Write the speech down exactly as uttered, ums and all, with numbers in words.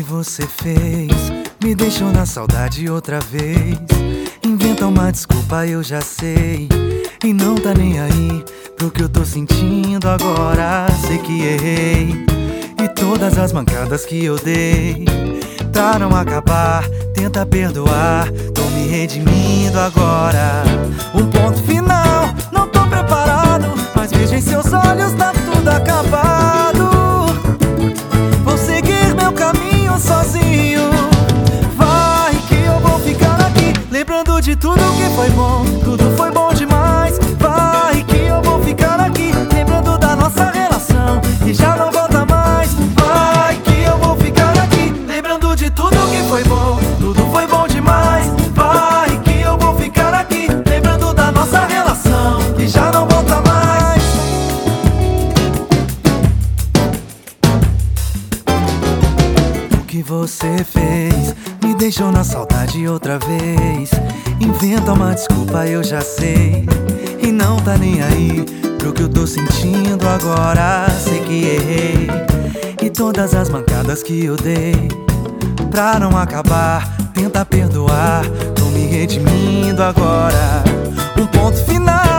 você fez me deixou na saudade outra vez. Inventa uma desculpa, eu já sei, e não tá nem aí pro que eu tô sentindo agora. Sei que errei, e todas as mancadas que eu dei pra não acabar, tenta perdoar. Tô me redimindo agora. Um ponto final, não tô preparado, mas vejo em seus olhos, tá tudo acabado. Vou seguir meu caminho sozinho. Vai que eu vou ficar aqui, lembrando de tudo que foi bom. Tudo foi bom demais. Vai que eu vou ficar aqui, lembrando da nossa relação que já não volta mais. Vai que eu vou ficar aqui, lembrando de tudo que foi bom. Tudo foi bom demais. Vai que eu vou ficar aqui, lembrando da nossa relação que já não volta mais. O que você fez me deixou na saudade outra vez. Inventa uma desculpa, eu já sei, e não tá nem aí pro que eu tô sentindo agora. Sei que errei, e todas as mancadas que eu dei pra não acabar, tenta perdoar. Tô me redimindo agora. Um ponto final,